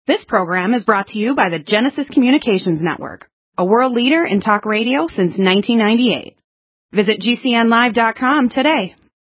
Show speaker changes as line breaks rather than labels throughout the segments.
This program is brought to you by the Genesis Communications Network, a world leader in talk radio since 1998. Visit GCNlive.com today.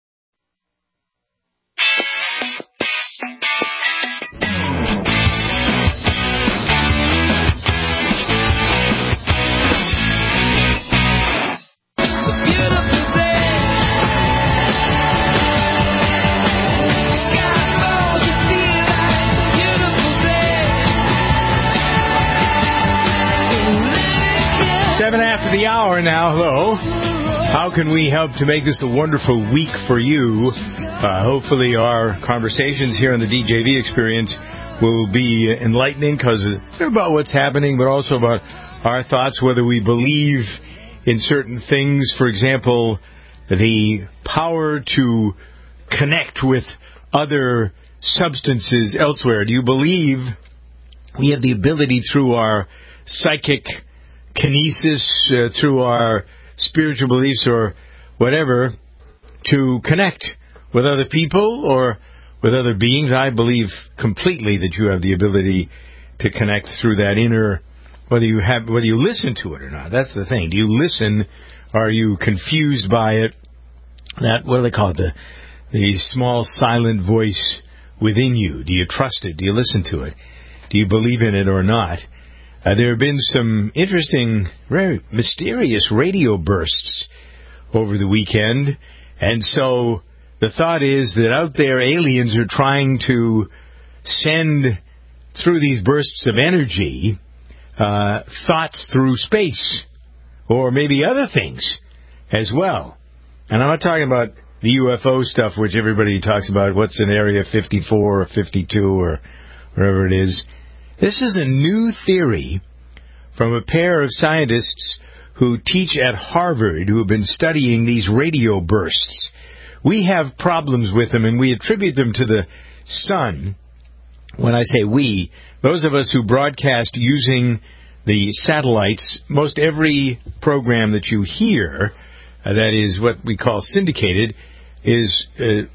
After the hour now, hello. How can we help to make this a wonderful week for you? Hopefully our conversations here on the DJV Experience will be enlightening because they're about what's happening, but also about our thoughts, whether we believe in certain things. For example, the power to connect with other substances elsewhere. Do you believe we have the ability through our psychic kinesis, through our spiritual beliefs or whatever, to connect with other people or with other beings? I believe completely that you have the ability to connect through that inner, whether you listen to it or not. That's the thing. Do you listen? Are you confused by it? That, what do they call it? The small silent voice within you. Do you trust it? Do you listen to it? Do you believe in it or not? There have been some interesting, very mysterious radio bursts over the weekend, and so the thought is that out there aliens are trying to send through these bursts of energy thoughts through space, or maybe other things as well. And I'm not talking about the UFO stuff, which everybody talks about, what's in Area 54 or 52 or wherever it is. This is a new theory from a pair of scientists who teach at Harvard who have been studying these radio bursts. We have problems with them, and we attribute them to the sun. When I say we, those of us who broadcast using the satellites, most every program that you hear, that is what we call syndicated, is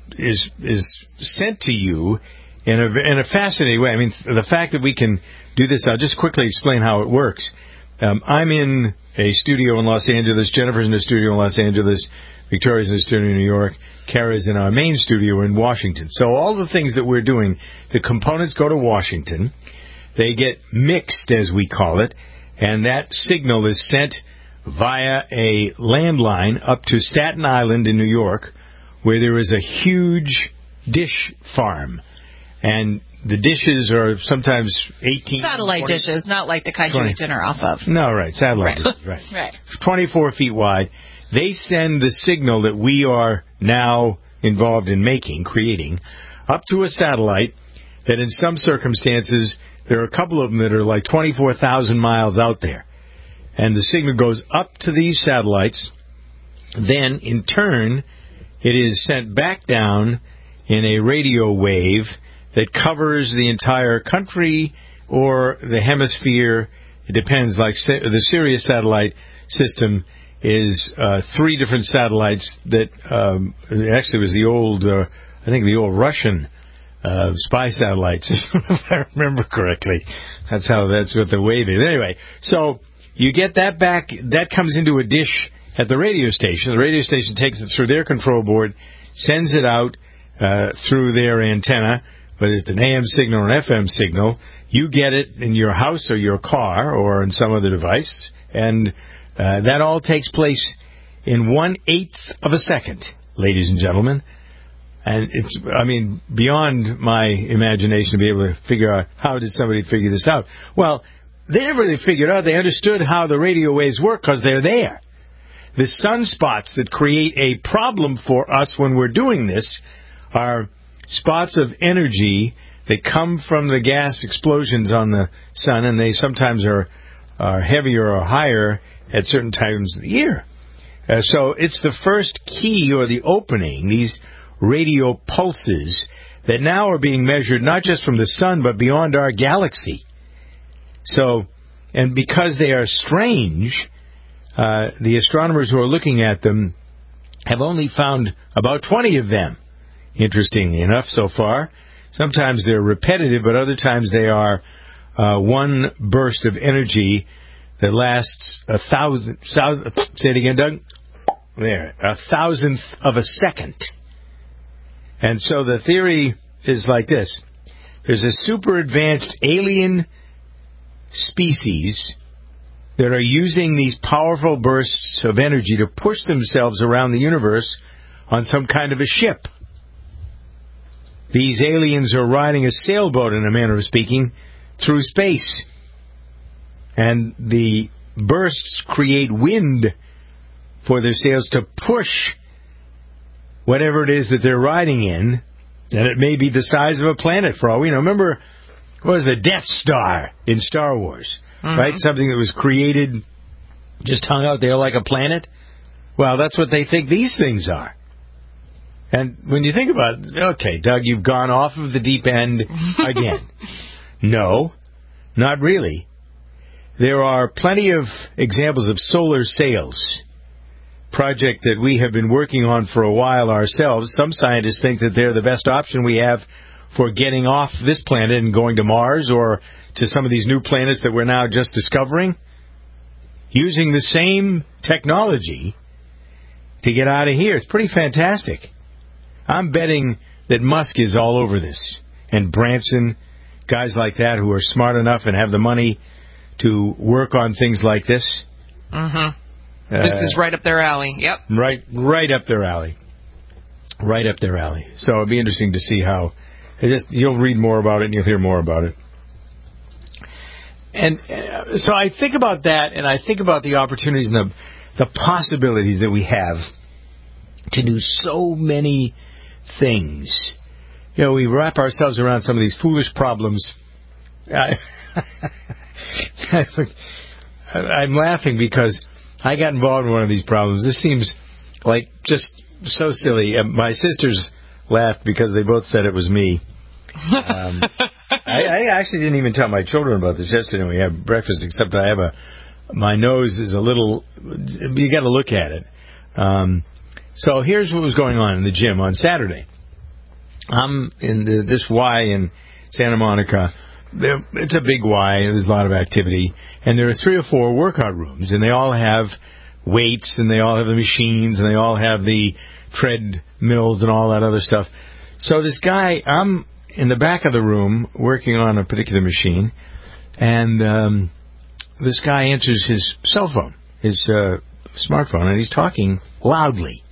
sent to you in a fascinating way. I mean, the fact that we can do this, I'll just quickly explain how it works. I'm in a studio in Los Angeles. Jennifer's in a studio in Los Angeles. Victoria's in a studio in New York. Kara's in our main studio in Washington. So all the things that we're doing, the components go to Washington. They get mixed, as we call it, and that signal is sent via a landline up to Staten Island in New York, where there is a huge dish farm. And the dishes are sometimes 18...
Satellite
20,
dishes, not like the kind you eat dinner off of.
No, right, satellite dishes, right.
Right.
24 feet wide. They send the signal that we are now involved in creating, up to a satellite that in some circumstances, there are a couple of them that are like 24,000 miles out there. And the signal goes up to these satellites. Then, in turn, it is sent back down in a radio wave that covers the entire country or the hemisphere. It depends. Like the Sirius satellite system is 3 different satellites that actually was the old, I think the old Russian spy satellites, if I remember correctly. That's what the wave is. Anyway, so you get that back. That comes into a dish at the radio station. The radio station takes it through their control board, sends it out through their antenna, whether it's an AM signal or an FM signal. You get it in your house or your car or in some other device, and that all takes place in 1/8 of a second, ladies and gentlemen. And it's, I mean, beyond my imagination to be able to figure out how did somebody figure this out. Well, they never really figured out. They understood how the radio waves work because they're there. The sunspots that create a problem for us when we're doing this are spots of energy that come from the gas explosions on the sun, and they sometimes are heavier or higher at certain times of the year. So it's the first key or the opening, these radio pulses that now are being measured not just from the sun but beyond our galaxy. So, and because they are strange, the astronomers who are looking at them have only found about 20 of them, interestingly enough, so far. Sometimes they're repetitive, but other times they are one burst of energy that lasts 1,000. Say it again, Doug. There, 1,000th of a second. And so the theory is like this. There's a super advanced alien species that are using these powerful bursts of energy to push themselves around the universe on some kind of a ship. These aliens are riding a sailboat, in a manner of speaking, through space. And the bursts create wind for their sails to push whatever it is that they're riding in, and it may be the size of a planet for all we know. Remember, what was the Death Star in Star Wars, right? Something that was created, just hung out there like a planet. Well, that's what they think these things are. And when you think about it, okay, Doug, you've gone off of the deep end again. No, not really. There are plenty of examples of solar sails, project that we have been working on for a while ourselves. Some scientists think that they're the best option we have for getting off this planet and going to Mars or to some of these new planets that we're now just discovering, using the same technology to get out of here. It's pretty fantastic. I'm betting that Musk is all over this, and Branson, guys like that who are smart enough and have the money to work on things like this.
This is right up their alley. Yep.
Right up their alley. Right up their alley. So it'll be interesting to see how. You'll read more about it and you'll hear more about it. And so I think about that, and I think about the opportunities and the possibilities that we have to do so many things. You know, we wrap ourselves around some of these foolish problems. I'm laughing because I got involved in one of these problems. This seems like just so silly. My sisters laughed because they both said it was me. I actually didn't even tell my children about this yesterday when we had breakfast, except I have my nose is a little, you got to look at it. So here's what was going on in the gym on Saturday. I'm in this Y in Santa Monica. It's a big Y. There's a lot of activity. And there are 3 or 4 workout rooms, and they all have weights, and they all have the machines, and they all have the treadmills and all that other stuff. So this guy, I'm in the back of the room working on a particular machine, and this guy answers his cell phone, his smartphone, and he's talking loudly.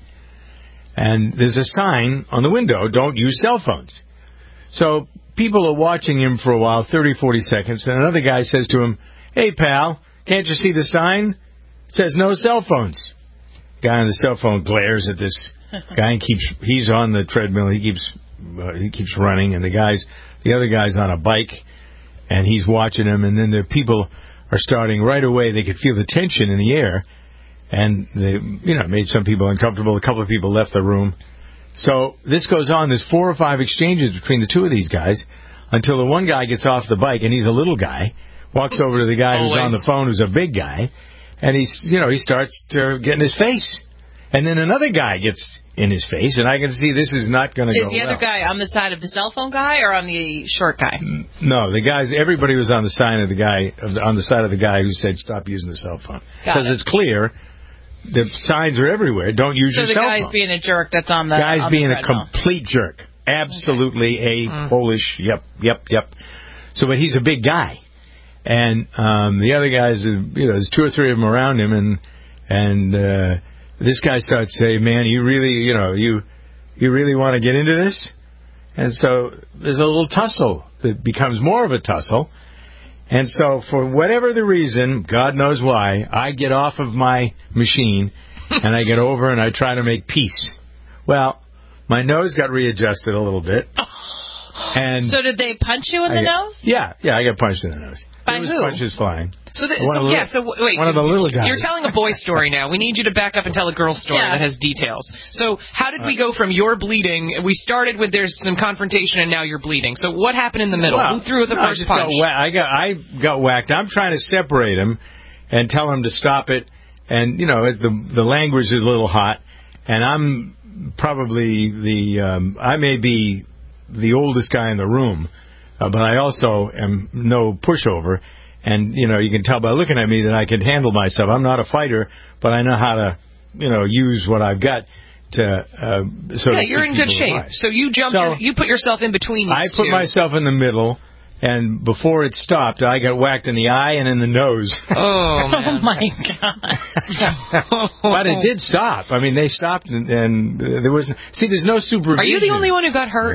And there's a sign on the window, don't use cell phones. So people are watching him for a while, 30, 40 seconds, and another guy says to him, "Hey, pal, can't you see the sign? It says no cell phones." Guy on the cell phone glares at this guy and he's on the treadmill, he keeps running, and the other guy's on a bike, and he's watching him, and then the people are starting right away. They could feel the tension in the air, and they, made some people uncomfortable. A couple of people left the room. So this goes on. There's 4 or 5 exchanges between the 2 of these guys until the one guy gets off the bike, and he's a little guy, walks over to the guy who's on the phone, who's a big guy, and he starts to get in his face. And then another guy gets in his face, and I can see this is not going to go well.
Is the other guy on the side of the cell phone guy or on the short guy?
No, everybody was on the side of the guy who said stop using the cell phone. Because it's clear. The signs are everywhere. Don't use your cell phone. So the guy's
being a jerk that's on the
guy's being
a
complete jerk. Absolutely a Polish. Yep. So, but he's a big guy, and the other guys, there's 2 or 3 of them around him, and this guy starts saying, "Man, you really, you really want to get into this?" And so there's a little tussle that becomes more of a tussle. And so, for whatever the reason, God knows why, I get off of my machine, and I get over and I try to make peace. Well, my nose got readjusted a little bit. And
so did they punch you in the nose?
Yeah, I got punched in the nose.
By who?
Punches flying.
Wait.
One of the little guys.
You're telling a boy story now. We need you to back up and tell a girl story that has details. So how did we go from your bleeding? We started with there's some confrontation, and now you're bleeding. So what happened in the middle? Who threw the first punch?
I got whacked. I'm trying to separate him and tell him to stop it. And, the language is a little hot. And I'm probably I may be the oldest guy in the room, but I also am no pushover. And, you can tell by looking at me that I can handle myself. I'm not a fighter, but I know how to, use what I've got to
you're in good shape.
Alive.
So you you put yourself in between these
I put
two.
myself in the middle, and before it stopped, I got whacked in the eye and in the nose.
Oh, man.
Oh, my God.
But it did stop. I mean, they stopped, and there was... See, there's no supervision.
Are you the only one who got hurt?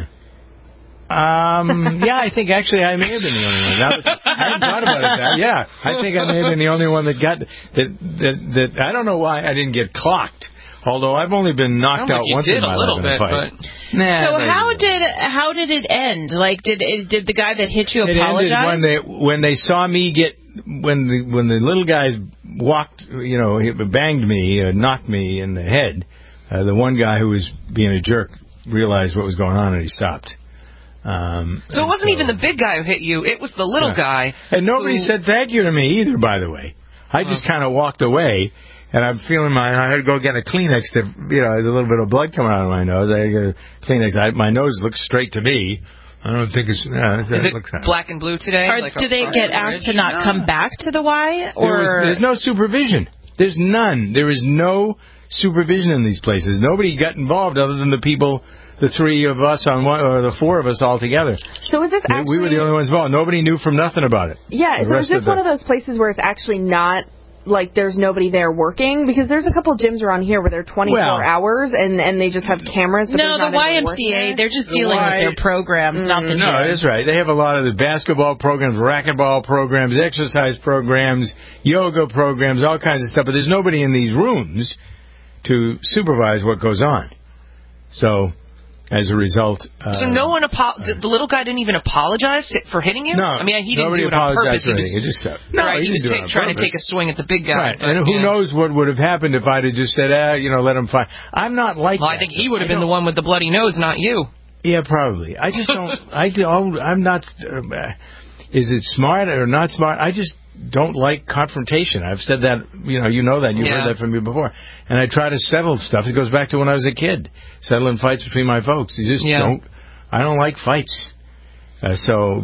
Yeah, I think actually I may have been the only one. I hadn't thought about it. Yeah, I think I may have been the only one that got... That I don't know why I didn't get clocked. Although I've only been knocked out once in my life in a fight.
So how did it end? Like, did the guy that hit you apologize?
It ended when they saw me when the little guys walked, banged me, knocked me in the head. The one guy who was being a jerk realized what was going on and he stopped.
So it wasn't even the big guy who hit you; it was the little guy.
And nobody said thank you to me either. By the way, I just kind of walked away. And I'm feeling I had to go get a Kleenex to, a little bit of blood coming out of my nose. I get a Kleenex. My nose looks straight to me. I don't think it's...
Is it black and blue today?
Or do they get asked to not come back to the Y? Or
there's no supervision. There's none. There is no supervision in these places. Nobody got involved other than the people, the three of us on one, or the four of us all together.
So is this actually...
We were the only ones involved. Nobody knew from nothing about it.
Yeah, so is this one of those places where it's actually not... Like, there's nobody there working? Because there's a couple gyms around here where they're 24 hours and they just have cameras. But
no, the YMCA, they're just dealing with their programs, not the gym.
No, that's right. They have a lot of the basketball programs, racquetball programs, exercise programs, yoga programs, all kinds of stuff. But there's nobody in these rooms to supervise what goes on. So... As a result...
so no one... the little guy didn't even apologize for hitting you?
No.
I mean, he didn't do it on purpose. He was trying to take a swing at the big guy.
Right. And who knows what would have happened if I'd have just said, let him fight. I'm not like that.
I think he would have been the one with the bloody nose, not you.
Yeah, probably. I just don't... I'm not... is it smart or not smart? I just don't like confrontation. I've said that, you know that. You've heard that from me before. And I try to settle stuff. It goes back to when I was a kid. Settling fights between my folks. You just don't... I don't like fights. Well,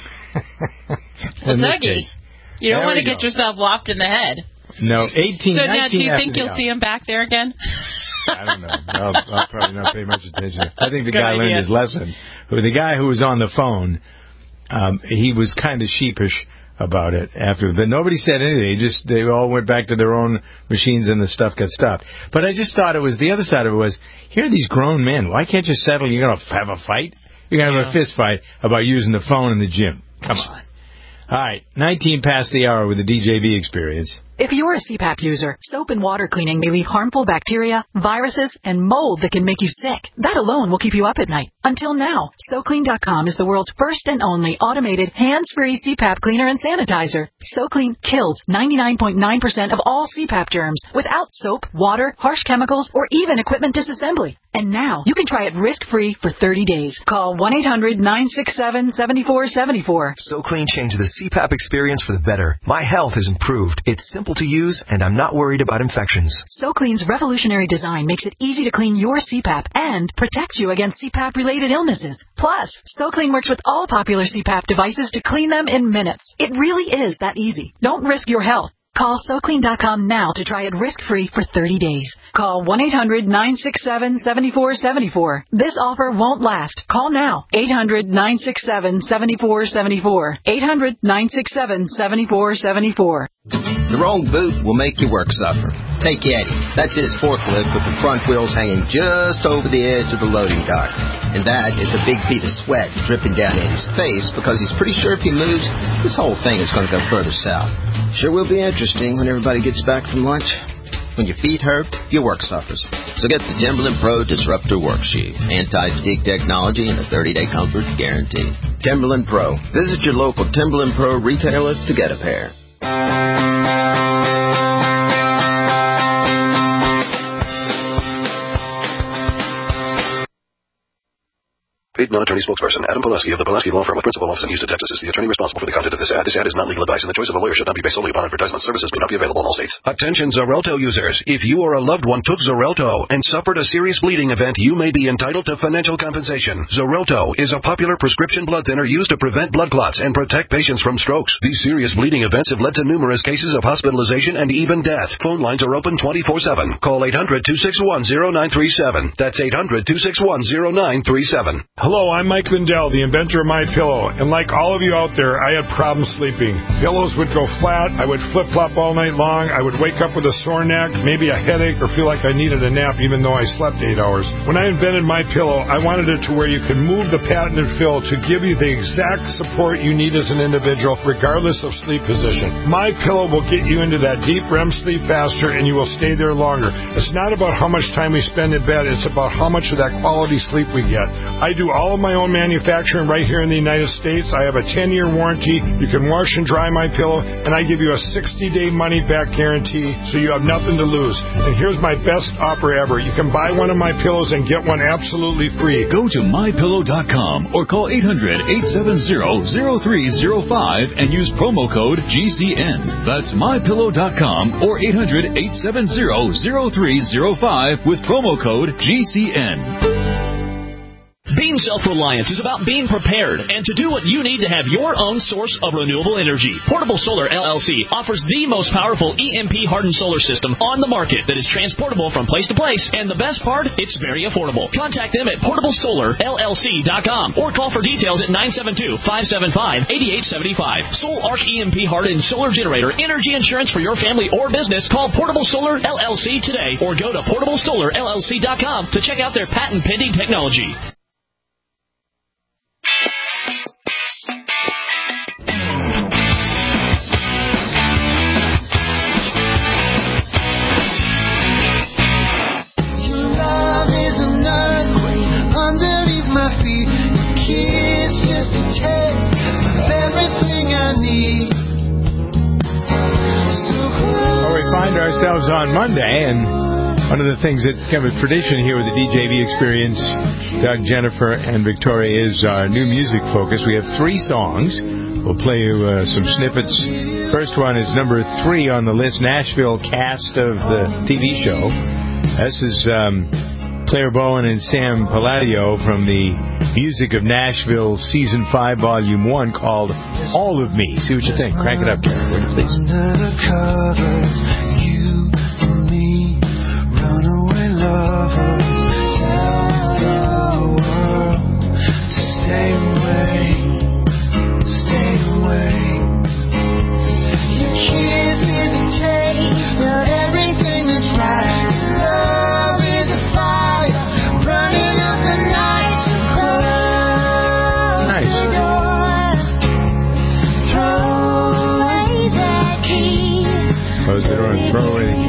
Dougie, you don't want to get yourself whopped in the head.
No, 18,
So now, do you think you'll see him back there again?
I don't know. I'll probably not pay much attention. I think the guy learned his lesson. The guy who was on the phone, he was kind of sheepish about it after, but nobody said anything. They all went back to their own machines and the stuff got stopped. But I just thought it was the other side of it was, here are these grown men. Why can't you settle? You're going to have a fight? You're going to have a fist fight about using the phone in the gym. Come on. All right, 19 past the hour with the DJV experience.
If you're a CPAP user, soap and water cleaning may leave harmful bacteria, viruses, and mold that can make you sick. That alone will keep you up at night. Until now, SoClean.com is the world's first and only automated hands-free CPAP cleaner and sanitizer. SoClean kills 99.9% of all CPAP germs without soap, water, harsh chemicals, or even equipment disassembly. And now, you can try it risk-free for 30 days. Call 1-800-967-7474.
SoClean changed the CPAP experience for the better. My health has improved. It's simple to use, and I'm not worried about infections.
SoClean's revolutionary design makes it easy to clean your CPAP and protect you against CPAP-related illnesses. Plus, SoClean works with all popular CPAP devices to clean them in minutes. It really is that easy. Don't risk your health. Call SoClean.com now to try it risk-free for 30 days. Call 1-800-967-7474. This offer won't last. Call now. 800-967-7474. 800-967-7474.
The wrong boot will make your work suffer. Take Eddie. That's his forklift with the front wheels hanging just over the edge of the loading dock. And that is a big bead of sweat dripping down Eddie's face because he's pretty sure if he moves, this whole thing is going to go further south. Sure will be interesting when everybody gets back from lunch. When your feet hurt, your work suffers. So get the Timberland Pro Disruptor Work Shoe. Anti-fatigue technology and a 30-day comfort guarantee. Timberland Pro. Visit your local Timberland Pro retailer to get a pair.
Paid non-attorney spokesperson Adam Pulaski of the Pulaski Law Firm with principal office in Houston, Texas is the attorney responsible for the content of this ad. This ad is not legal advice, and the choice of a lawyer should not be based solely upon advertisement. Services may not be available in all states. Attention Xarelto users. If you or a loved one took Xarelto and suffered a serious bleeding event, you may be entitled to financial compensation. Xarelto is a popular prescription blood thinner used to prevent blood clots and protect patients from strokes. These serious bleeding events have led to numerous cases of hospitalization and even death. Phone lines are open 24/7. Call 800-261-0937. That's 800-261-0937.
Hello, I'm Mike Lindell, the inventor of MyPillow, and like all of you out there, I had problems sleeping. Pillows would go flat, I would flip-flop all night long, I would wake up with a sore neck, maybe a headache, or feel like I needed a nap even though I slept 8 hours. When I invented MyPillow, I wanted it to where you could move the patented fill to give you the exact support you need as an individual, regardless of sleep position. MyPillow will get you into that deep REM sleep faster, and you will stay there longer. It's not about how much time we spend in bed, it's about how much of that quality sleep we get. I do all of my own manufacturing right here in the United States. I have a 10-year warranty. You can wash and dry MyPillow, and I give you a 60-day money-back guarantee, so you have nothing to lose. And here's my best offer ever. You can buy one of my pillows and get one absolutely free.
Go to MyPillow.com or call 800-870-0305 and use promo code GCN. That's MyPillow.com or 800-870-0305 with promo code GCN.
Being self-reliant is about being prepared and to do what you need to have your own source of renewable energy. Portable Solar LLC offers the most powerful EMP-hardened solar system on the market that is transportable from place to place, and the best part, it's very affordable. Contact them at portablesolarllc.com or call for details at 972-575-8875. Soul Arc EMP-hardened solar generator energy insurance for your family or business. Call Portable Solar LLC today or go to portablesolarllc.com to check out their patent-pending technology.
Ourselves on Monday, and one of the things that kind of a tradition here with the DJV Experience, Doug, Jennifer, and Victoria, is our new music focus. We have 3 songs. We'll play you some snippets. First one is number 3 on the list, Nashville cast of the TV show. This is Claire Bowen and Sam Palladio from the Music of Nashville Season 5, Volume 1, called All of Me. See what you think. Crank it up, Karen, would you please?
Under the covers, you and me, runaway lovers, tell the world to stay away, stay away. Your kiss is a taste of everything that's right. Your love is a fire burning up the night. So close the door, throw away that key.
Close the door and throw away the key.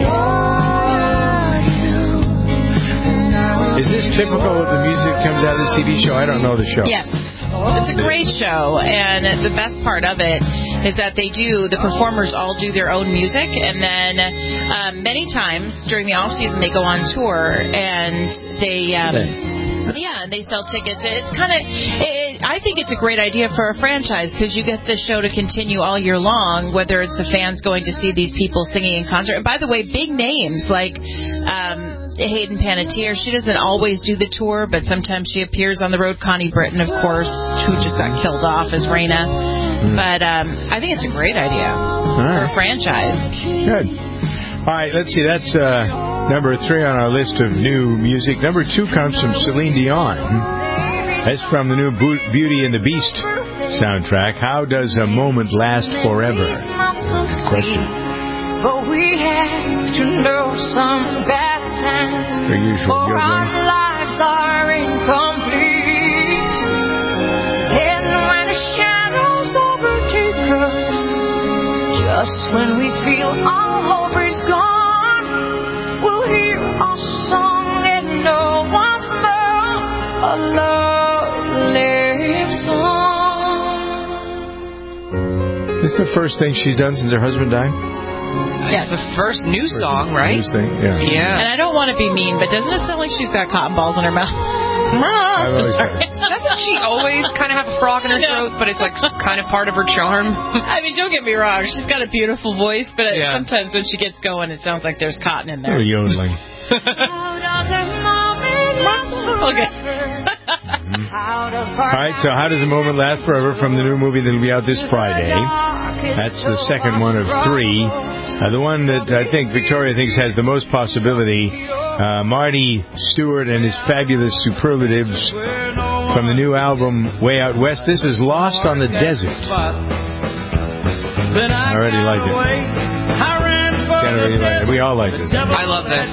Is this typical of the music that comes out of this TV show? I don't know the show.
Yes. It's a great show, and the best part of it is that the performers all do their own music, and then many times during the off season they go on tour, and they they sell tickets. It's kind of, I think it's a great idea for a franchise because you get the show to continue all year long, whether it's the fans going to see these people singing in concert. And by the way, big names like Hayden Panettiere, she doesn't always do the tour, but sometimes she appears on the road. Connie Britton, of course, who just got killed off as Raina. But I think it's a great idea for a franchise.
Good. All right, let's see. That's number 3 on our list of new music. Number 2 comes from Celine Dion. That's from the new Beauty and the Beast soundtrack. How does a moment last forever? Question.
But we have to know some bad times, for our lives are incomplete. Then when the shadows overtake us, just when we feel all hope is gone, we'll hear a song and know once more a love lives on.
This is the first thing she's done since her husband died?
Yes.
It's the first new song, right?
News thing, yeah.
And I don't want to be mean, but doesn't it sound like she's got cotton balls in her mouth?
Doesn't she always kind of have a frog in her throat, but it's like kind of part of her charm?
I mean, don't get me wrong. She's got a beautiful voice, but sometimes when she gets going, it sounds like there's cotton in there.
Oh, yodeling.
Okay.
All right, so How Does a Moment Last Forever from the new movie that will be out this Friday. That's the second one of 3. The one that I think Victoria thinks has the most possibility, Marty Stewart and his fabulous superlatives from the new album Way Out West. This is Lost on the Desert. I already like it. Jenna really liked it. We all like this.
I love this.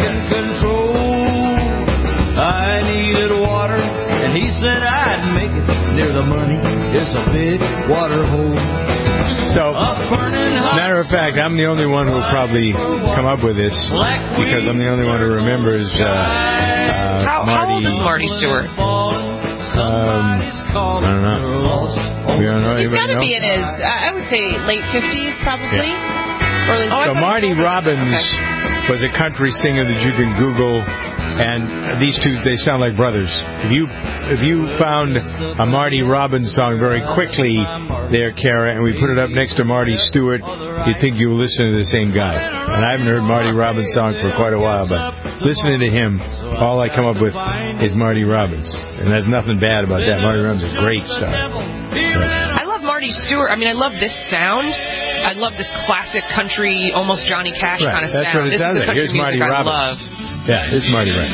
I needed water, and he said I'd make it near the money. It's a big water hole.
So, matter of fact, I'm the only one who will probably come up with this because I'm the only one who remembers Marty.
How old is Marty Stewart?
I don't know. We don't know.
He's got to be in his, I would say, late 50s, probably. Or at least
so Marty Robbins was a country singer that you can Google. And these two, they sound like brothers. If you found a Marty Robbins song very quickly there, Kara, and we put it up next to Marty Stewart, you'd think you were listening to the same guy. And I haven't heard Marty Robbins' song for quite a while, but listening to him, all I come up with is Marty Robbins. And there's nothing bad about that. Marty Robbins is great stuff.
I love Marty Stewart. I mean, I love this sound. I love this classic country, almost Johnny Cash kind of
That's
sound.
What it sounds like. Here's Marty Robbins.
I love.
Yeah, it's Marty Robbins.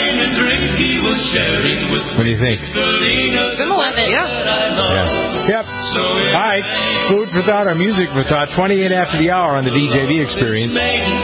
What do you think?
Similar, yeah. Yep.
All right. Food for thought or music for thought. 28 after the hour on the DJV Experience.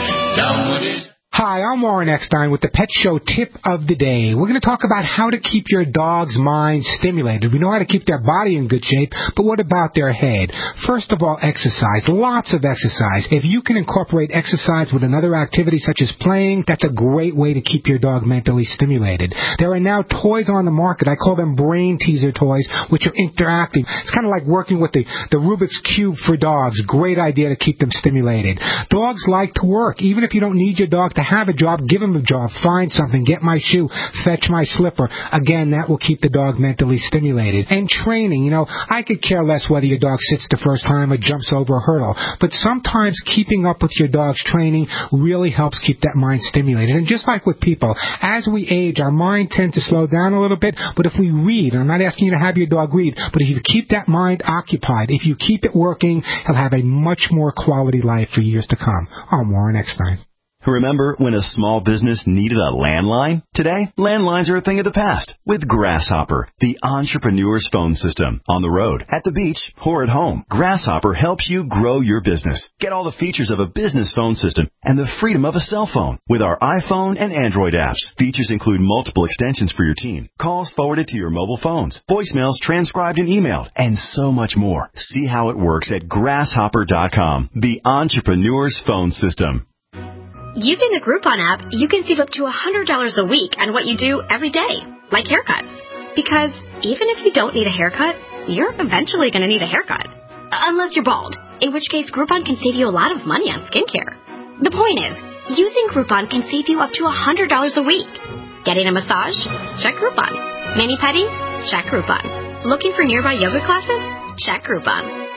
Hi, I'm Warren Eckstein with the Pet Show Tip of the Day. We're going to talk about how to keep your dog's mind stimulated. We know how to keep their body in good shape, but what about their head? First of all, exercise. Lots of exercise. If you can incorporate exercise with another activity such as playing, that's a great way to keep your dog mentally stimulated. There are now toys on the market. I call them brain teaser toys, which are interactive. It's kind of like working with the Rubik's Cube for dogs. Great idea to keep them stimulated. Dogs like to work. Even if you don't need your dog to have a job, give him a job, find something, get my shoe, fetch my slipper. Again, that will keep the dog mentally stimulated. And training, I could care less whether your dog sits the first time or jumps over a hurdle, but sometimes keeping up with your dog's training really helps keep that mind stimulated. And just like with people, as we age, our mind tends to slow down a little bit, but if we read, and I'm not asking you to have your dog read, but if you keep that mind occupied, if you keep it working, he'll have a much more quality life for years to come. I'm Warren Eckstein.
Remember when a small business needed a landline? Today, landlines are a thing of the past with Grasshopper, the entrepreneur's phone system. On the road, at the beach, or at home, Grasshopper helps you grow your business. Get all the features of a business phone system and the freedom of a cell phone with our iPhone and Android apps. Features include multiple extensions for your team, calls forwarded to your mobile phones, voicemails transcribed and emailed, and so much more. See how it works at Grasshopper.com, the entrepreneur's phone system.
Using the Groupon app, you can save up to $100 a week on what you do every day, like haircuts. Because even if you don't need a haircut, you're eventually going to need a haircut. Unless you're bald, in which case Groupon can save you a lot of money on skincare. The point is, using Groupon can save you up to $100 a week. Getting a massage? Check Groupon. Mani-pedi? Check Groupon. Looking for nearby yoga classes? Check Groupon.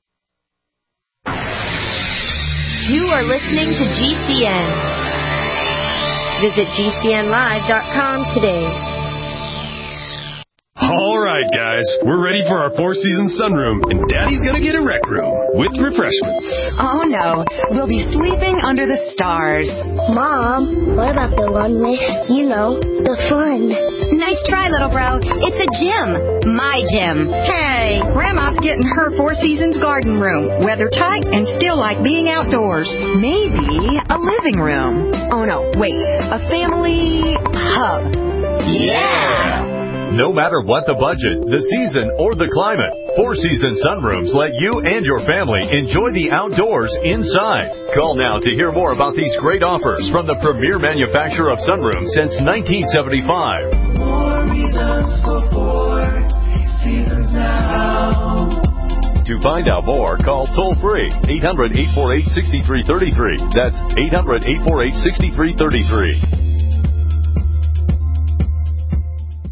You are listening to GCN. Visit GCNlive.com today.
All right, guys, we're ready for our Four Seasons sunroom, and Daddy's gonna get a rec room with refreshments.
Oh, no. We'll be sleeping under the stars.
Mom, what about the one with, the fun?
Nice try, little bro. It's a gym. My gym.
Hey, Grandma's getting her Four Seasons garden room. Weather tight and still like being outdoors. Maybe a living room. Oh, no, wait. A family hub.
Yeah!
No matter what the budget, the season, or the climate, Four Seasons Sunrooms let you and your family enjoy the outdoors inside. Call now to hear more about these great offers from the premier manufacturer of sunrooms since 1975.
More reasons for Four Seasons now.
To find out more, call toll-free 800-848-6333. That's 800-848-6333.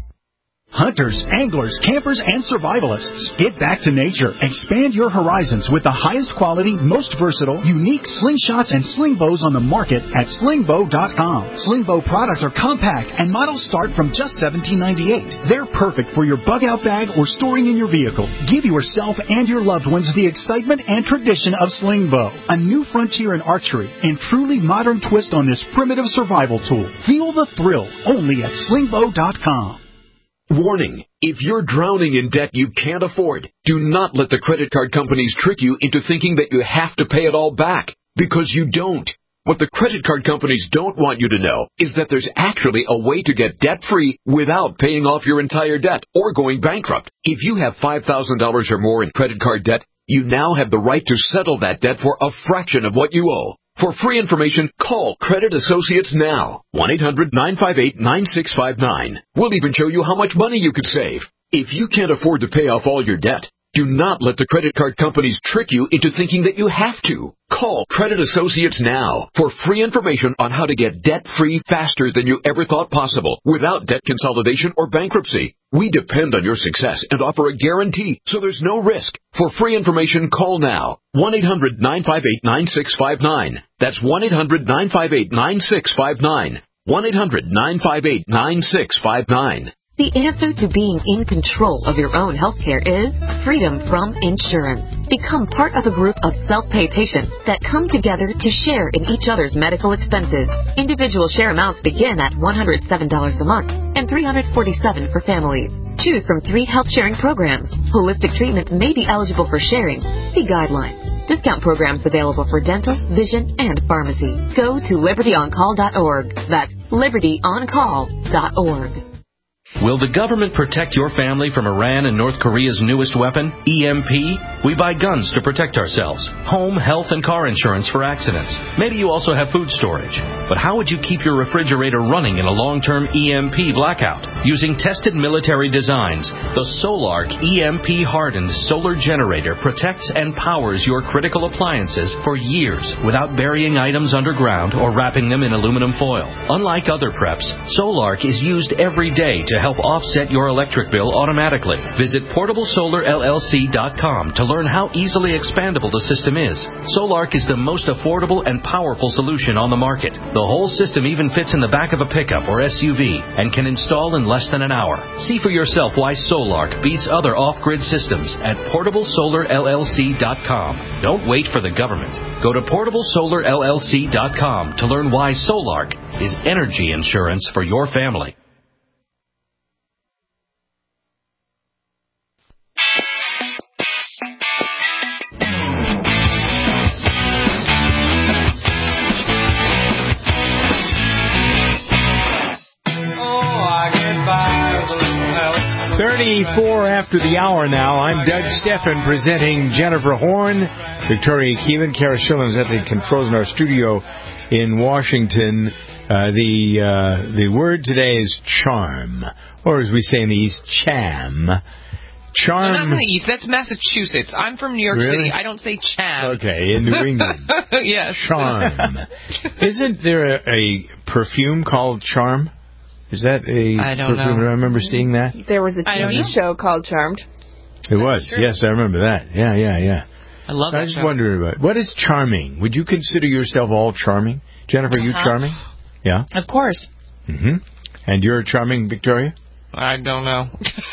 hunters, anglers, campers, and survivalists. Get back to nature. Expand your horizons with the highest quality, most versatile, unique slingshots and sling bows on the market at slingbow.com. Slingbow products are compact and models start from just $17.98. They're perfect for your bug-out bag or storing in your vehicle. Give yourself and your loved ones the excitement and tradition of Slingbow, a new frontier in archery and truly modern twist on this primitive survival tool. Feel the thrill only at slingbow.com.
Warning. If you're drowning in debt you can't afford, do not let the credit card companies trick you into thinking that you have to pay it all back, because you don't. What the credit card companies don't want you to know is that there's actually a way to get debt-free without paying off your entire debt or going bankrupt. If you have $5,000 or more in credit card debt, you now have the right to settle that debt for a fraction of what you owe. For free information, call Credit Associates now. 1-800-958-9659. We'll even show you how much money you could save. If you can't afford to pay off all your debt, do not let the credit card companies trick you into thinking that you have to. Call Credit Associates now for free information on how to get debt-free faster than you ever thought possible without debt consolidation or bankruptcy. We depend on your success and offer a guarantee, so there's no risk. For free information, call now. 1-800-958-9659. That's 1-800-958-9659. 1-800-958-9659.
The answer to being in control of your own healthcare is freedom from insurance. Become part of a group of self-pay patients that come together to share in each other's medical expenses. Individual share amounts begin at $107 a month and $347 for families. Choose from 3 health sharing programs. Holistic treatments may be eligible for sharing. See guidelines. Discount programs available for dental, vision, and pharmacy. Go to libertyoncall.org. That's libertyoncall.org.
Will the government protect your family from Iran and North Korea's newest weapon, EMP? We buy guns to protect ourselves, home, health, and car insurance for accidents. Maybe you also have food storage. But how would you keep your refrigerator running in a long-term EMP blackout? Using tested military designs, the Solark EMP-hardened solar generator protects and powers your critical appliances for years without burying items underground or wrapping them in aluminum foil. Unlike other preps, Solark is used every day to help offset your electric bill automatically. Visit PortableSolarLLC.com to learn how easily expandable the system is. Solark is the most affordable and powerful solution on the market. The whole system even fits in the back of a pickup or SUV and can install in less than an hour. See for yourself why Solark beats other off-grid systems at PortableSolarLLC.com. Don't wait for the government. Go to PortableSolarLLC.com to learn why Solark is energy insurance for your family.
After the hour now. I'm Doug Steffen presenting Jennifer Horn, Victoria Keelan, Kara Schillens at the controls in our studio in Washington. The word today is charm, or as we say in the East, cham. Charm.
No, not in the East. That's Massachusetts. I'm from New York City. I don't say cham.
Okay, in New England.
Yes.
Charm. Isn't there a perfume called Charm? Is that a
I don't
perfume?
know.
I remember seeing that.
There was a TV show called Charmed.
It was. Sure. Yes, I remember that. Yeah.
I love that
I was
show.
wondering about what is charming. Would you consider yourself all charming? Jennifer, are you charming? Yeah.
Of course.
Mm-hmm. And you're charming, Victoria?
I don't know.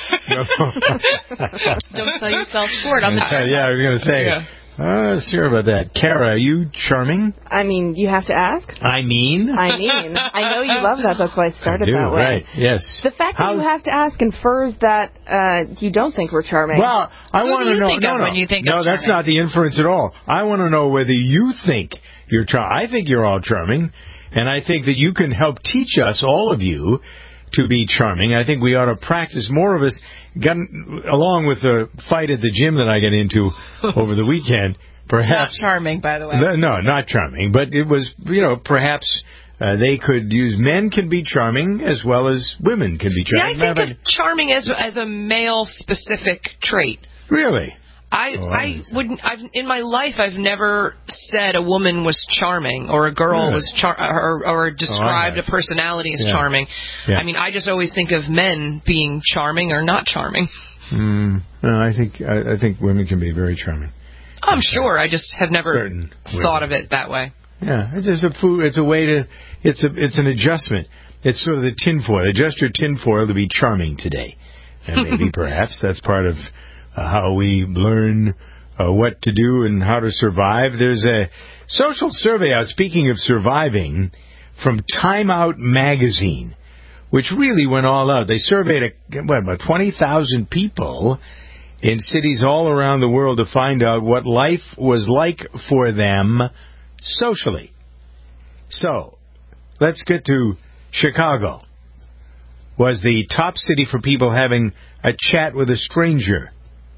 Don't sell yourself short on the charm.
Yeah, I was going to say. Yeah. Sure about that. Kara, are you charming?
I mean, you have to ask.
I mean.
I know you love that. That's why I started that way.
Right, yes.
The fact that you have to ask infers that you don't think we're charming.
Well, I want to know.
When you think
no, that's not the inference at all. I want to know whether you think you're charming. I think you're all charming, and I think that you can help teach us, all of you, to be charming. I think we ought to practice. More of us, along with the fight at the gym that I got into over the weekend, perhaps...
Not charming, by the way.
No, not charming, but it was, perhaps they could use... Men can be charming as well as women can be charming.
See, I think of charming as a male-specific trait.
Really?
I wouldn't. In my life, I've never said a woman was charming or a girl was or described a personality as charming. Yeah. I mean, I just always think of men being charming or not charming.
No, I think women can be very charming.
I'm sure. I just have never thought of it that way.
Yeah, it's just it's a way to. It's an adjustment. It's sort of the tinfoil. Adjust your tinfoil to be charming today, and maybe perhaps that's part of how we learn what to do and how to survive. There's a social survey out, speaking of surviving, from Time Out magazine, which really went all out. They surveyed about 20,000 people in cities all around the world to find out what life was like for them socially. So, let's get to Chicago. Was the top city for people having a chat with a stranger.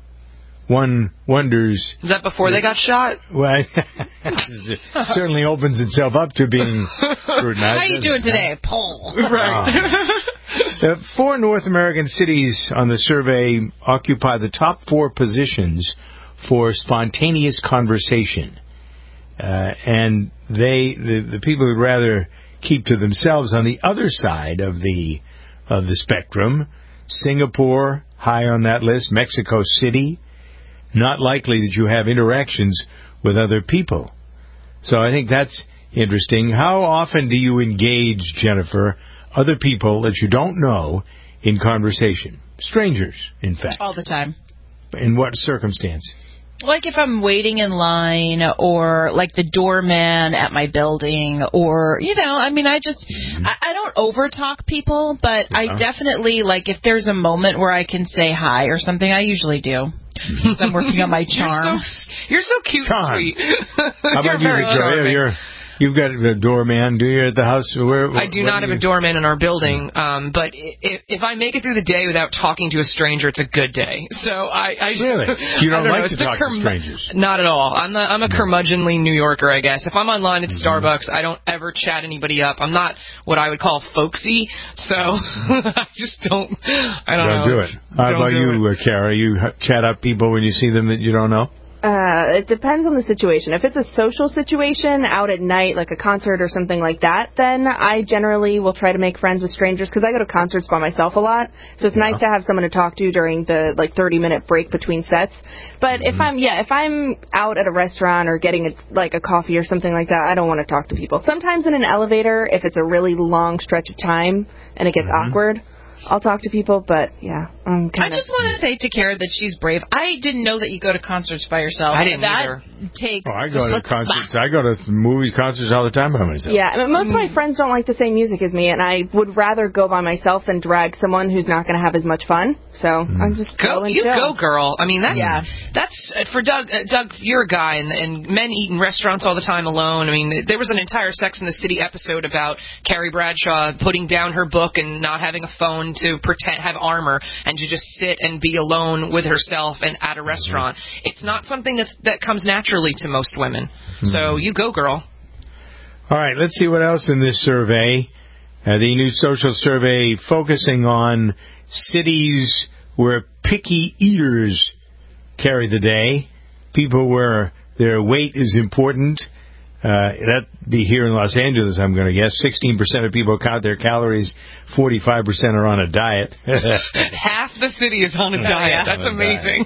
One wonders...
Is that before they got shot?
Well, it certainly opens itself up to being scrutinized.
How you doing today? Poll.
Right. 4 North American cities on the survey occupy the top 4 positions for spontaneous conversation. And the people would rather keep to themselves. On the other side of the spectrum, Singapore, high on that list, Mexico City, not likely that you have interactions with other people. So I think that's interesting. How often do you engage, Jennifer, other people that you don't know in conversation? Strangers, in fact.
All the time.
In what circumstance?
Like if I'm waiting in line, or like the doorman at my building, or, I don't over-talk people, but I definitely, like, if there's a moment where I can say hi or something, I usually do. I'm working on my charm.
You're so cute and sweet.
How about you, Victoria? You've got a doorman, do you, at the house?
I do not have a doorman in our building, but if I make it through the day without talking to a stranger, it's a good day. So I
really? You don't like to talk to strangers?
Not at all. I'm a curmudgeonly New Yorker, I guess. If I'm online at Starbucks, I don't ever chat anybody up. I'm not what I would call folksy, so I just don't. I don't know.
Do it. How about you, Kara? You chat up people when you see them that you don't know?
It depends on the situation. If it's a social situation out at night, like a concert or something like that, then I generally will try to make friends with strangers because I go to concerts by myself a lot. So it's nice to have someone to talk to during the 30-minute break between sets. But if I'm out at a restaurant or getting a coffee or something like that, I don't want to talk to people. Sometimes in an elevator, if it's a really long stretch of time and it gets awkward, I'll talk to people, but I
just want to say to Kara that she's brave. I didn't know that you go to concerts by yourself.
I didn't either.
I go to concerts. I go to movie concerts all the time by myself.
Yeah, most of my friends don't like the same music as me, and I would rather go by myself than drag someone who's not going to have as much fun. So I'm just
go girl. I mean, that's for Doug. Doug, you're a guy, and men eat in restaurants all the time alone. I mean, there was an entire Sex and the City episode about Carrie Bradshaw putting down her book and not having a phone to have armor and to just sit and be alone with herself and at a restaurant. It's not something that comes naturally to most women. So you go, girl.
All right, let's see what else in this survey. The new social survey focusing on cities where picky eaters carry the day. People where their weight is important. That'd be here in Los Angeles, I'm going to guess. 16% of people count their calories. 45% are on a diet.
Half the city is on a diet. That's amazing.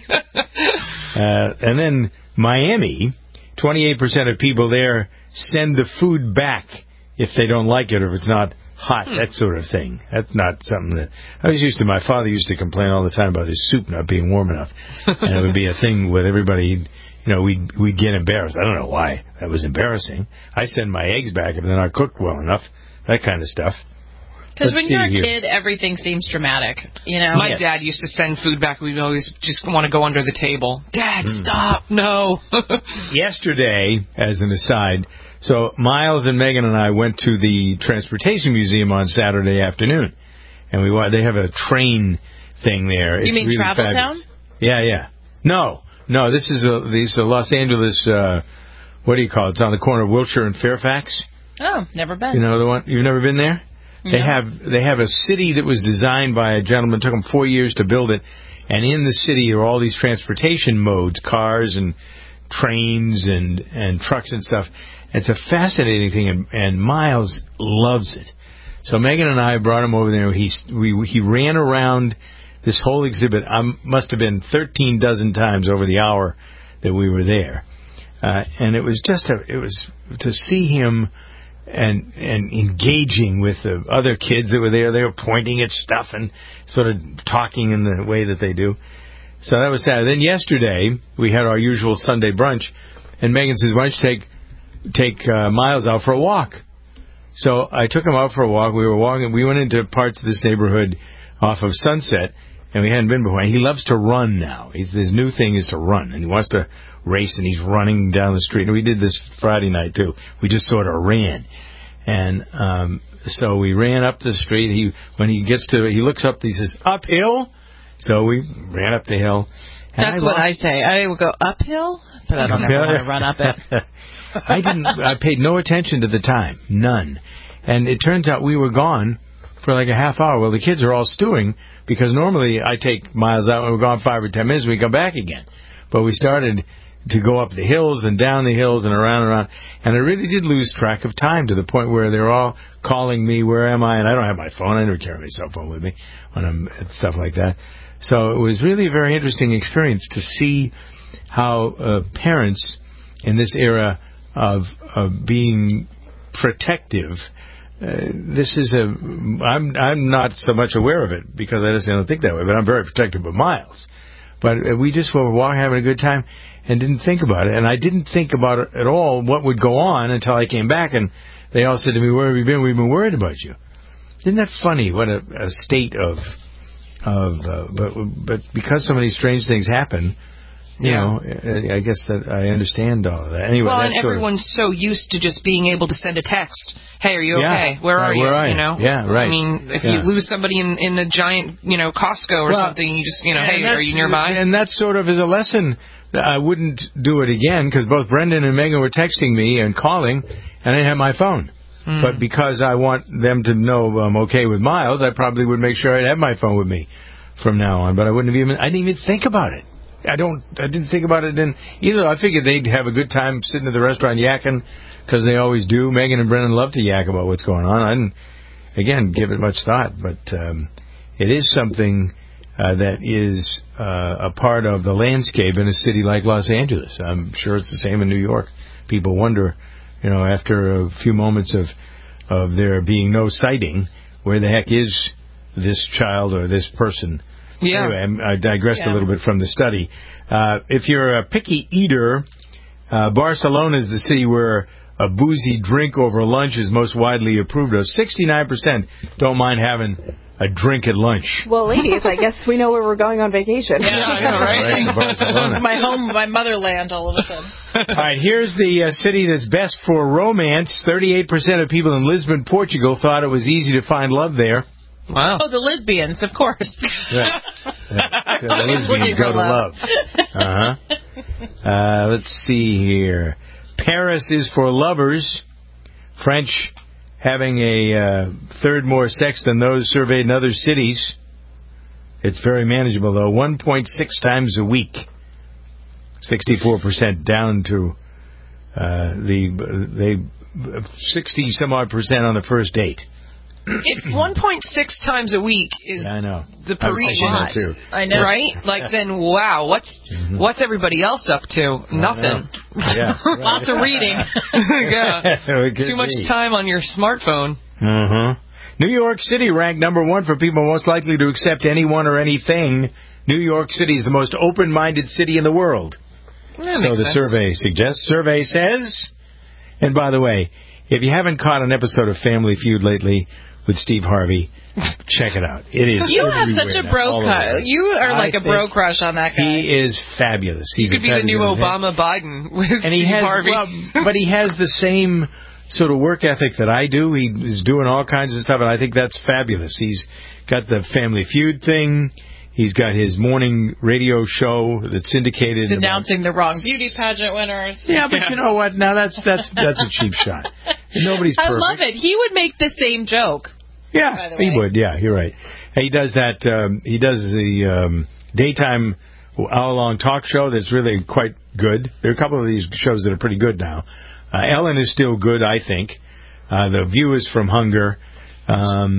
And then Miami, 28% of people there send the food back if they don't like it or if it's not hot, that sort of thing. That's not something that... My father used to complain all the time about his soup not being warm enough. And it would be a thing with everybody... we'd get embarrassed. I don't know why. That was embarrassing. I send my eggs back if they're not cooked well enough. That kind of stuff.
Because when you're a kid, everything seems dramatic.
My dad used to send food back. We'd always just want to go under the table. Dad, stop. No.
Yesterday, as an aside, so Miles and Megan and I went to the Transportation Museum on Saturday afternoon. And they have a train thing there.
You mean
really
Travel
fabulous.
Town?
Yeah. No, this is Los Angeles, what do you call it? It's on the corner of Wilshire and Fairfax.
Oh, never been.
You know the one? You've never been there?
No.
They have a city that was designed by a gentleman. It took him 4 years to build it. And in the city are all these transportation modes, cars and trains and trucks and stuff. It's a fascinating thing, and Miles loves it. So Megan and I brought him over there. He ran around this whole exhibit. Must have been 13 dozen times over the hour that we were there. And it was to see him and engaging with the other kids that were there. They were pointing at stuff and sort of talking in the way that they do. So that was sad. Then yesterday we had our usual Sunday brunch, and Megan says, "Why don't you take Miles out for a walk?" So I took him out for a walk. We were walking. We went into parts of this neighborhood off of Sunset, and we hadn't been before. And he loves to run now. His new thing is to run, and he wants to race, and he's running down the street. And we did this Friday night too. We just sort of ran, and so we ran up the street. When he looks up. He says, "Uphill." So we ran up the hill.
That's what I say. I will go uphill, but I don't ever want to run up it.
I paid no attention to the time. None. And it turns out we were gone for like a half hour. Well, the kids are all stewing because normally I take Miles out and we're gone 5 or 10 minutes and we come back again. But we started to go up the hills and down the hills and around and around. And I really did lose track of time to the point where they're all calling me, "Where am I?" And I don't have my phone. I never carry my cell phone with me when I'm at stuff like that. So it was really a very interesting experience to see how parents in this era of being protective, I'm not so much aware of it because I don't think that way, but I'm very protective of Miles. But we just were walking, having a good time, and didn't think about it. And I didn't think about it at all, what would go on, until I came back, and they all said to me, "Where have you been? We've been worried about you." Isn't that funny? What a state of but because so many strange things happen, you know, I guess that I understand all of that. Anyway,
well, and everyone's so used to just being able to send a text. "Hey, are you okay? Where are you?" You know?
Yeah, right.
I mean, if you lose somebody in a giant, Costco or something, you just, "Hey, are you nearby?"
And that sort of is a lesson. I wouldn't do it again because both Brendan and Megan were texting me and calling, and I didn't have my phone. But because I want them to know I'm okay with Miles, I probably would make sure I'd have my phone with me from now on. But I didn't even think about it. I didn't think about it then either. I figured they'd have a good time sitting at the restaurant yakking, because they always do. Megan and Brendan love to yak about what's going on. I didn't, again, give it much thought, but it is something that is a part of the landscape in a city like Los Angeles. I'm sure it's the same in New York. People wonder, after a few moments of there being no sighting, where the heck is this child or this person?
Yeah.
Anyway, I digressed a little bit from the study. If you're a picky eater, Barcelona is the city where a boozy drink over lunch is most widely approved of. 69% don't mind having a drink at lunch.
Well, ladies, I guess we know where we're going on vacation.
Yeah, I know, right?
Barcelona.
My home, my motherland, all of a sudden.
All right, here's the city that's best for romance. 38% of people in Lisbon, Portugal, thought it was easy to find love there.
Wow.
Oh, the lesbians, of course.
Yeah. So the lesbians go to love. Let's see here. Paris is for lovers. French having a third more sex than those surveyed in other cities. It's very manageable, though. 1.6 times a week. 64% down to 60-some-odd% on the first date.
If 1.6 times a week is the Parisian,
I know,
right? Like, then wow, what's everybody else up to? Nothing.
Yeah, right.
Lots of reading.
Too much time on your smartphone.
New York City ranked number 1 for people most likely to accept anyone or anything. New York City is the most open-minded city in the world. So the survey suggests. Survey says, and by the way, if you haven't caught an episode of Family Feud lately with Steve Harvey, check it out. It is.
You have such a bro crush. You are like a bro crush on that guy.
He is fabulous.
He could be the new Obama-Biden with Steve Harvey.
But he has the same sort of work ethic that I do. He's doing all kinds of stuff, and I think that's fabulous. He's got the Family Feud thing. He's got his morning radio show that's syndicated.
Denouncing the wrong beauty pageant winners.
Yeah, but you know what? Now that's a cheap shot. Nobody's perfect.
I love it. He would make the same joke.
Yeah, he would. Yeah, you're right. He does that. He does the daytime hour-long talk show that's really quite good. There are a couple of these shows that are pretty good now. Ellen is still good, I think. The View is from Hunger.
I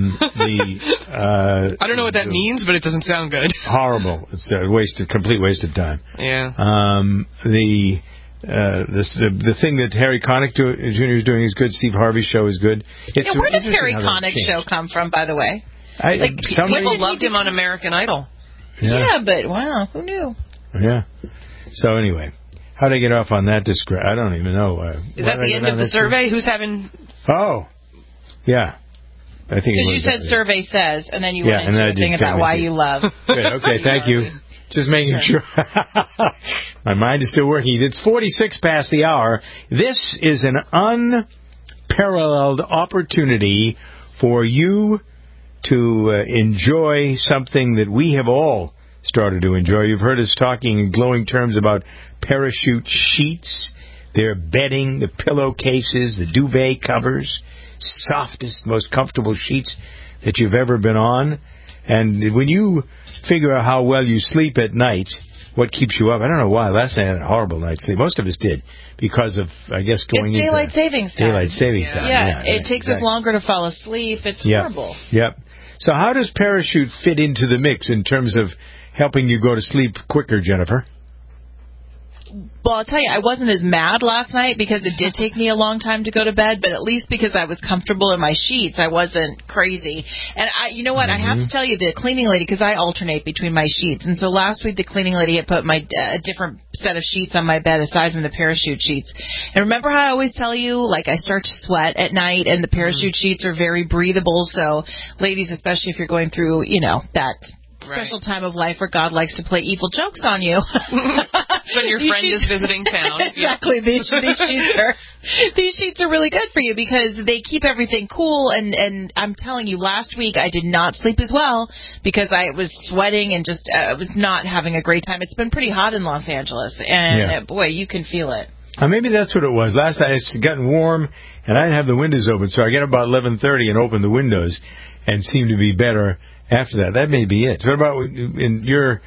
don't know what that means, but it doesn't sound good.
Horrible. It's a complete waste of time.
Yeah.
The thing that Harry Connick Jr. is doing is good. Steve Harvey's show is good.
Where did Harry Connick's show come from, by the way?
People loved him on American Idol.
Yeah, but wow, who knew?
Yeah. So anyway, how did I get off on that? I don't even know.
Is that the end of the survey? Who's having?
Oh, yeah. I think
because you said survey says, and then you went into a thing about why you love.
Good. Okay, thank you. Just making sure. My mind is still working. It's 46 past the hour. This is an unparalleled opportunity for you to enjoy something that we have all started to enjoy. You've heard us talking in glowing terms about parachute sheets, their bedding, the pillowcases, the duvet covers, softest, most comfortable sheets that you've ever been on. And when you figure out how well you sleep at night, what keeps you up? I don't know why. Last night I had a horrible night's sleep. Most of us did because of, I guess, going into
daylight savings time.
Daylight savings time.
Yeah, it takes us longer to fall asleep. It's horrible.
Yep. So how does Parachute fit into the mix in terms of helping you go to sleep quicker, Jennifer?
Well, I'll tell you, I wasn't as mad last night because it did take me a long time to go to bed, but at least because I was comfortable in my sheets, I wasn't crazy. And you know what? I have to tell you, the cleaning lady, because I alternate between my sheets, and so last week the cleaning lady had put a different set of sheets on my bed aside from the Parachute sheets. And remember how I always tell you, like, I start to sweat at night, and the Parachute sheets are very breathable. So, ladies, especially if you're going through, that special time of life where God likes to play evil jokes on you.
When your friend is visiting town.
Exactly. These sheets are really good for you because they keep everything cool. And I'm telling you, last week I did not sleep as well because I was sweating and just was not having a great time. It's been pretty hot in Los Angeles. And, boy, you can feel it.
Maybe that's what it was. Last night it's gotten warm, and I didn't have the windows open, so I get about 11:30 and open the windows and seem to be better after that. That may be it. What about in your,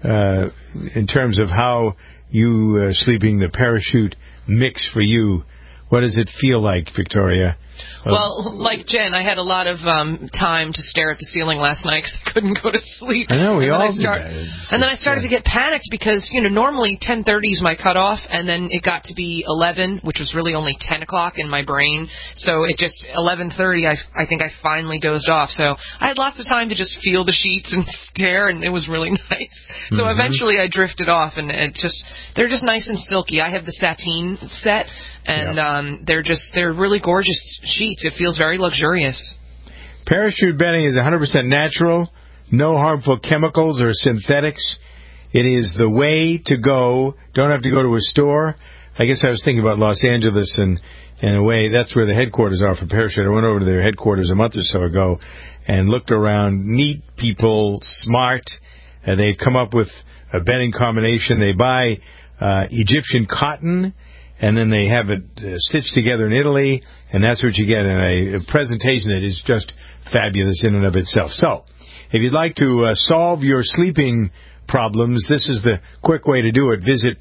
in terms of how you sleeping, the Parachute mix for you? What does it feel like, Victoria?
Well, like Jen, I had a lot of time to stare at the ceiling last night because I couldn't go to sleep.
I know, we all did that.
And then I started to get panicked because, normally 10:30 is my cutoff, and then it got to be 11, which was really only 10 o'clock in my brain. So it just, 11:30, I think I finally dozed off. So I had lots of time to just feel the sheets and stare, and it was really nice. So eventually I drifted off, and they're just nice and silky. I have the sateen set, and they're really gorgeous sheets. It feels very luxurious.
Parachute bedding is 100% natural, no harmful chemicals or synthetics. It is the way to go. Don't have to go to a store. I guess I was thinking about Los Angeles, and in a way, that's where the headquarters are for Parachute. I went over to their headquarters a month or so ago and looked around. Neat people, smart. They've come up with a bedding combination. They buy Egyptian cotton, and then they have it stitched together in Italy, and that's what you get in a presentation that is just fabulous in and of itself. So, if you'd like to solve your sleeping problems, this is the quick way to do it. Visit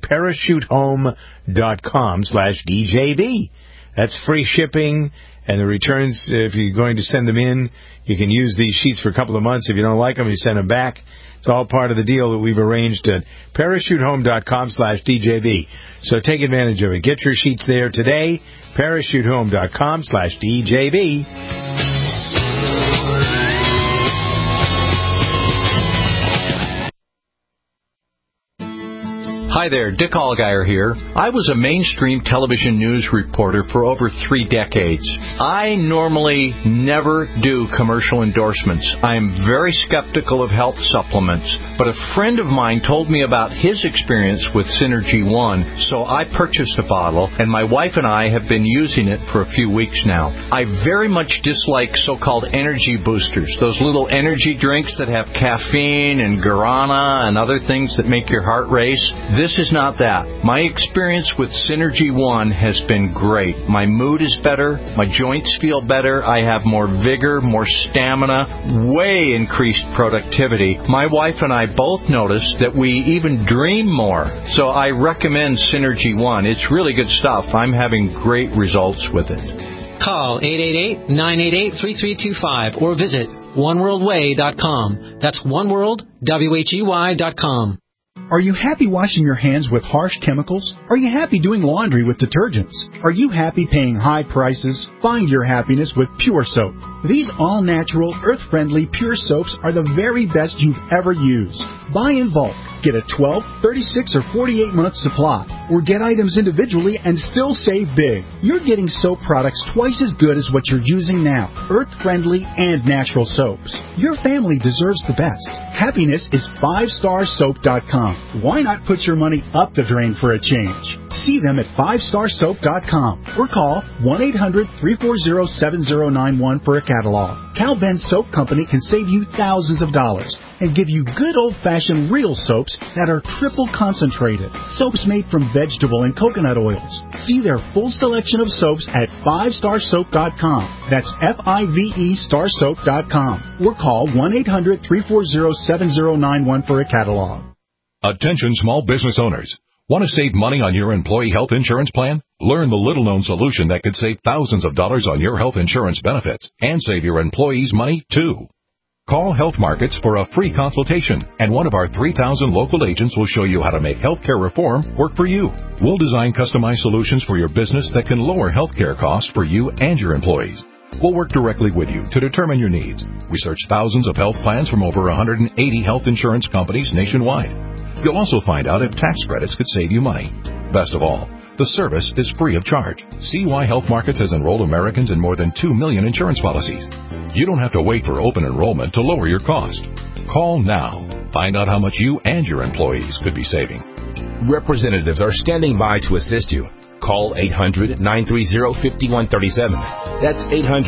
parachutehome.com/DJV. That's free shipping, and the returns, if you're going to send them in, you can use these sheets for a couple of months. If you don't like them, you send them back. It's all part of the deal that we've arranged at parachutehome.com/DJV. So take advantage of it. Get your sheets there today, parachutehome.com/DJV.
Hi there, Dick Allgaier here. I was a mainstream television news reporter for over 3 decades. I normally never do commercial endorsements. I am very skeptical of health supplements, but a friend of mine told me about his experience with Synergy One, so I purchased a bottle, and my wife and I have been using it for a few weeks now. I very much dislike so-called energy boosters, those little energy drinks that have caffeine and guarana and other things that make your heart race. this is not that. My experience with Synergy One has been great. My mood is better. My joints feel better. I have more vigor, more stamina, way increased productivity. My wife and I both noticed that we even dream more. So I recommend Synergy One. It's really good stuff. I'm having great results with it.
Call 888-988-3325 or visit oneworldway.com. That's oneworldwhey.com.
Are you happy washing your hands with harsh chemicals? Are you happy doing laundry with detergents? Are you happy paying high prices? Find your happiness with Pure Soap. These all-natural, earth-friendly Pure Soaps are the very best you've ever used. Buy in bulk. Get a 12, 36, or 48-month supply. Or get items individually and still save big. You're getting soap products twice as good as what you're using now. Earth-friendly and natural soaps. Your family deserves the best. Happiness is 5starsoap.com. Why not put your money up the drain for a change? See them at 5starsoap.com or call 1-800-340-7091 for a catalog. Cal Ben Soap Company can save you thousands of dollars and give you good old-fashioned real soaps that are triple concentrated. Soaps made from vegetable and coconut oils. See their full selection of soaps at 5starsoap.com. That's F-I-V-E starsoap.com. Or call 1-800-340-7091 for a catalog.
Attention small business owners. Want to save money on your employee health insurance plan? Learn the little-known solution that could save thousands of dollars on your health insurance benefits and save your employees money, too. Call Health Markets for a free consultation, and one of our 3,000 local agents will show you how to make healthcare reform work for you. We'll design customized solutions for your business that can lower healthcare costs for you and your employees. We'll work directly with you to determine your needs. Research thousands of health plans from over 180 health insurance companies nationwide. You'll also find out if tax credits could save you money. Best of all, the service is free of charge. See why Health Markets has enrolled Americans in more than 2 million insurance policies. You don't have to wait for open enrollment to lower your cost. Call now. Find out how much you and your employees could be saving.
Representatives are standing by to assist you. Call 800-930-5137. That's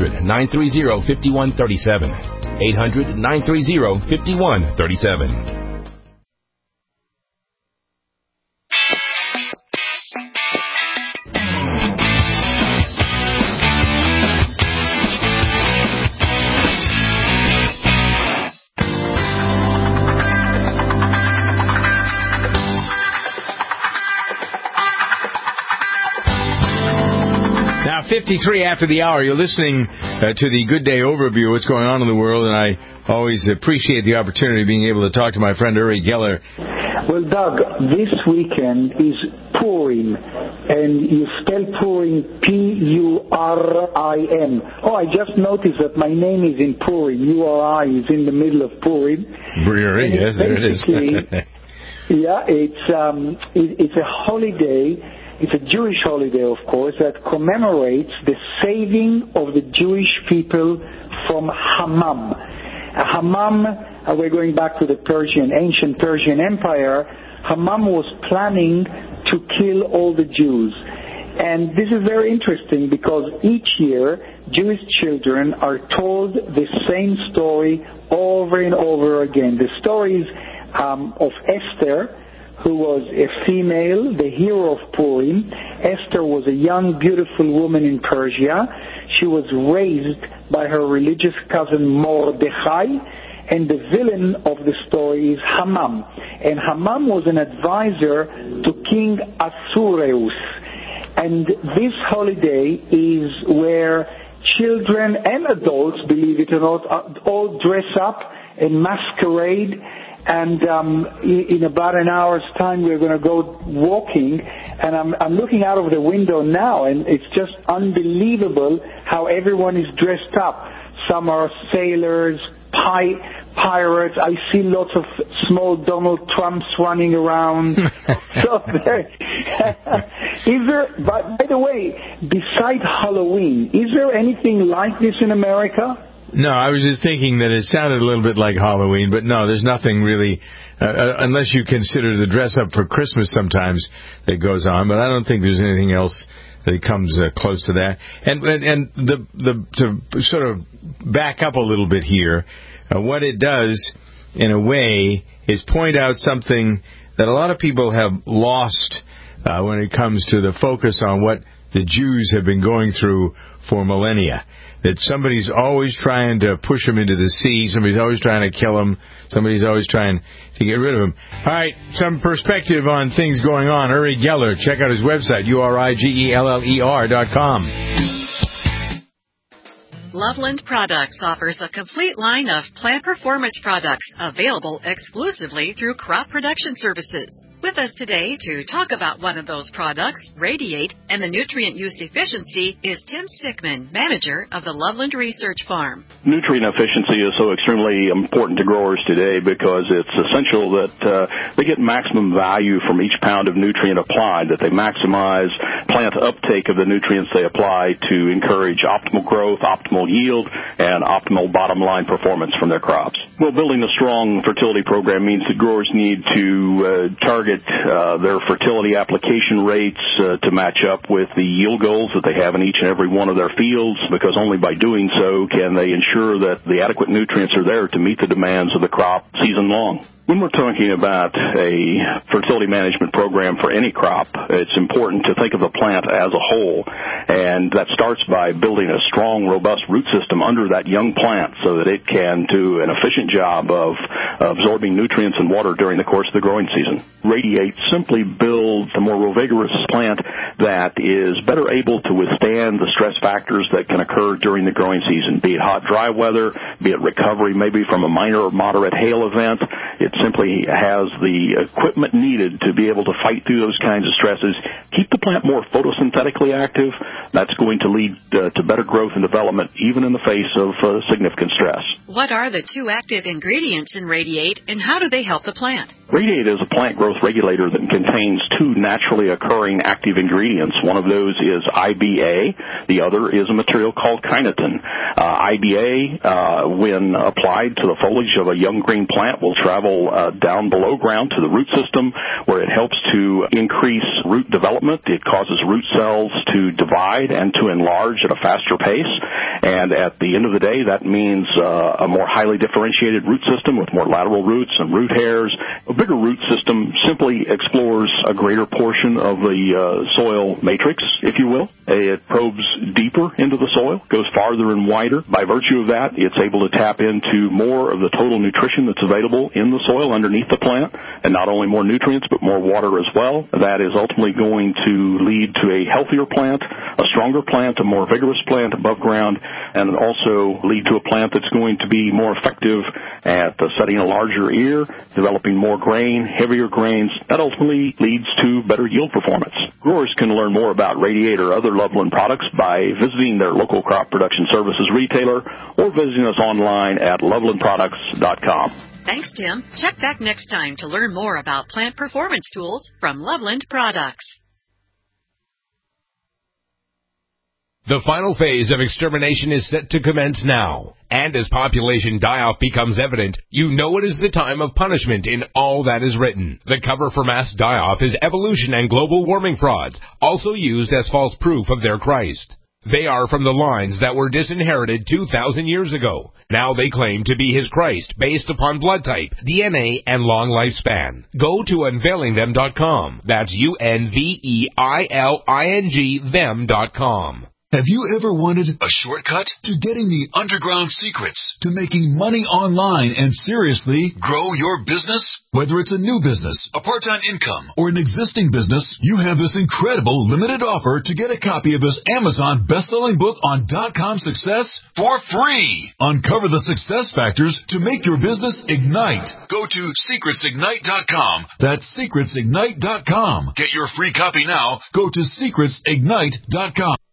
800-930-5137. 800-930-5137.
Now, 53 after the hour, you're listening to the Good Day Overview, what's going on in the world, and I always appreciate the opportunity of being able to talk to my friend Uri Geller.
Well, Doug, this weekend is Purim, and you spell Purim P-U-R-I-M. Oh, I just noticed that my name is in Purim. U-R-I is in the middle of Purim.
Purim, yes, there it is.
Yeah, it's a holiday. It's a Jewish holiday, of course, that commemorates the saving of the Jewish people from Hammam. Hammam, we're going back to the ancient Persian Empire. Hammam was planning to kill all the Jews. And this is very interesting because each year Jewish children are told the same story over and over again. The stories of Esther, who was a female, the hero of Purim. Esther was a young, beautiful woman in Persia. She was raised by her religious cousin Mordechai, and the villain of the story is Hammam. And Hammam was an advisor to King Ahasuerus. And this holiday is where children and adults, believe it or not, all dress up and masquerade. And in about an hour's time, we're going to go walking. And I'm looking out of the window now, and it's just unbelievable how everyone is dressed up. Some are sailors, pirates. I see lots of small Donald Trumps running around. So by the way, beside Halloween, is there anything like this in America?
No, I was just thinking that it sounded a little bit like Halloween, but no, there's nothing really, unless you consider the dress up for Christmas sometimes that goes on, but I don't think there's anything else that comes close to that. And to sort of back up a little bit here, what it does, in a way, is point out something that a lot of people have lost when it comes to the focus on what the Jews have been going through for millennia. That somebody's always trying to push them into the sea, somebody's always trying to kill them, somebody's always trying to get rid of them. All right, some perspective on things going on. Uri Geller, check out his website, URIGELLER.com.
Loveland Products offers a complete line of plant performance products available exclusively through Crop Production Services. With us today to talk about one of those products, Radiate, and the nutrient use efficiency is Tim Sickman, manager of the Loveland Research Farm.
Nutrient efficiency is so extremely important to growers today because it's essential that they get maximum value from each pound of nutrient applied, that they maximize plant uptake of the nutrients they apply to encourage optimal growth, optimal yield, and optimal bottom line performance from their crops. Well, building a strong fertility program means that growers need to target their fertility application rates to match up with the yield goals that they have in each and every one of their fields, because only by doing so can they ensure that the adequate nutrients are there to meet the demands of the crop season long. When we're talking about a fertility management program for any crop, it's important to think of the plant as a whole, and that starts by building a strong, robust root system under that young plant so that it can do an efficient job of absorbing nutrients and water during the course of the growing season. Radiate simply builds a more vigorous plant that is better able to withstand the stress factors that can occur during the growing season, be it hot, dry weather, be it recovery maybe from a minor or moderate hail event. It simply has the equipment needed to be able to fight through those kinds of stresses, keep the plant more photosynthetically active. That's going to lead to better growth and development even in the face of significant stress.
What are the two active ingredients in Radiate, and how do they help the plant?
Radiate is a plant growth regulator that contains two naturally occurring active ingredients. One of those is IBA. The other is a material called kinetin. IBA, when applied to the foliage of a young green plant, will travel down below ground to the root system, where it helps to increase root development. It causes root cells to divide and to enlarge at a faster pace. And at the end of the day, that means a more highly differentiated root system with more lateral roots and root hairs. A bigger root system simply explores a greater portion of the soil matrix, if you will. It probes deeper into the soil, goes farther and wider. By virtue of that, it's able to tap into more of the total nutrition that's available in the soil underneath the plant, and not only more nutrients, but more water as well. That is ultimately going to lead to a healthier plant, a stronger plant, a more vigorous plant above ground, and also lead to a plant that's going to be more effective at setting a larger ear, developing more grain, heavier grains. That ultimately leads to better yield performance. Growers can learn more about Radiate or other Loveland products by visiting their local crop production services retailer or visiting us online at lovelandproducts.com.
Thanks, Tim. Check back next time to learn more about plant performance tools from Loveland Products.
The final phase of extermination is set to commence now. And as population die-off becomes evident, you know it is the time of punishment in all that is written. The cover for mass die-off is evolution and global warming frauds, also used as false proof of their Christ. They are from the lines that were disinherited 2,000 years ago. Now they claim to be his Christ based upon blood type, DNA, and long lifespan. Go to unveilingthem.com. That's UNVEILING them.com.
Have you ever wanted a shortcut to getting the underground secrets to making money online and seriously grow your business? Whether it's a new business, a part-time income, or an existing business, you have this incredible limited offer to get a copy of this Amazon best-selling book on .com success for free. Uncover the success factors to make your business ignite. Go to secretsignite.com. That's secretsignite.com. Get your free copy now. Go to secretsignite.com.